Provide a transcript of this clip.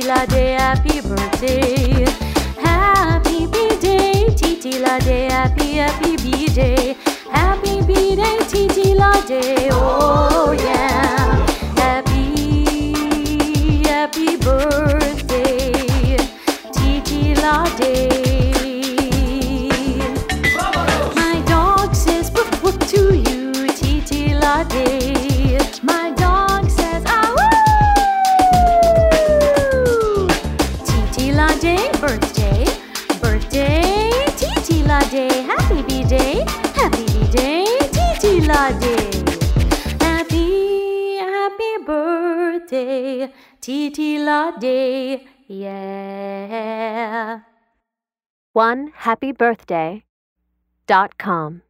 Lade, happy birthday. Happy B-Day, Titi Lade, happy B-Day. Happy B-Day, Titi Lade, oh yeah. Happy birthday, Titi Lade. My dog says woof woof to you, Titi Lade. My dog says ah woo. Titi Lade, birthday, Titi Lade. Happy B-Day, Titi Lade. Happy birthday, Titi Lade, yeah. OneHappyBirthday.com